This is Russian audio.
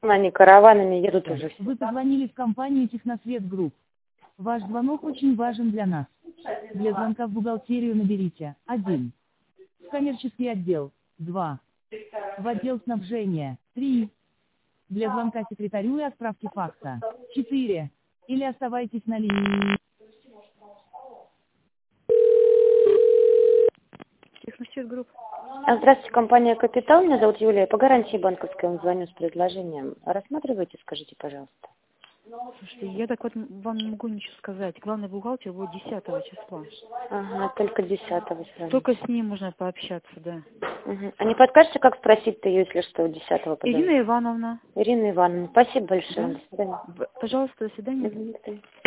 Они караванами едут уже. Вы позвонили в компанию Техносвет Групп. Ваш звонок очень важен для нас. Для звонка в бухгалтерию наберите 1. В коммерческий отдел 2. В отдел снабжения 3. Для звонка секретарю и отправки факса 4. Или оставайтесь на линии. Техносвет Групп. Здравствуйте, компания «Капитал». Меня зовут Юлия. По гарантии банковской вам звоню с предложением. Рассматривайте, скажите, пожалуйста. Слушайте, я так вот вам не могу ничего сказать. Главный бухгалтер будет 10 числа. Ага, только 10-го сразу. Только с ним можно пообщаться, да. Угу. А не подскажете, как спросить-то, если что, 10-го подойдет? Ирина Ивановна. Ирина Ивановна, спасибо большое. Да? До свидания. Пожалуйста, до свидания. До свидания.